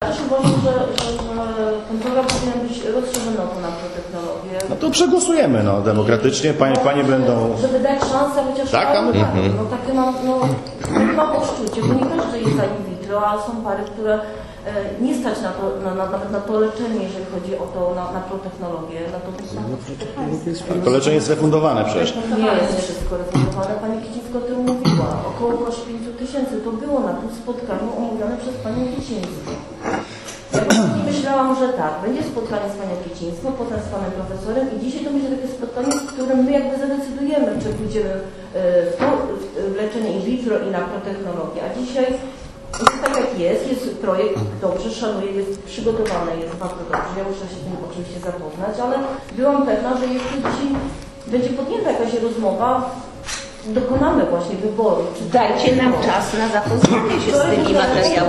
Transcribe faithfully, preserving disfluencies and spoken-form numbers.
też uważam, że, że, że ten program powinien być rozszerzony o to na biotechnologię. No to przegłosujemy, no, demokratycznie, panie, panie będą... Żeby dać szansę chociaż... Tak? Tak, Mhm. no takie mam, no, takie mam odczucie, bo nie każdy jest za in vitro, a są pary, które e, nie stać na to, na, na, nawet na to leczenie, jeżeli chodzi o to, na, na protechnologię, na to To leczenie jest refundowane przecież. nie jest wszystko refundowane. Pani Kicińska o tym mówiła. Około koszt pięciu tysięcy. To było na tym spotkaniu omówione przez Panią Kicińską. Ja myślałam, że tak, będzie spotkanie z Panią Kicińską, potem z Panem Profesorem i dzisiaj to będzie takie spotkanie, w którym my jakby zadecydujemy, czy pójdziemy w to w leczenie in vitro i na protechnologię. A dzisiaj jest tak jak jest, jest projekt, dobrze, szanuję, jest przygotowany, jest bardzo dobrze. Ja muszę się z tym oczywiście zapoznać, ale byłam pewna, że jeszcze dzisiaj będzie podjęta jakaś rozmowa, dokonamy właśnie wyboru. Dajcie nam czas na zapoznanie się z tymi materiałami.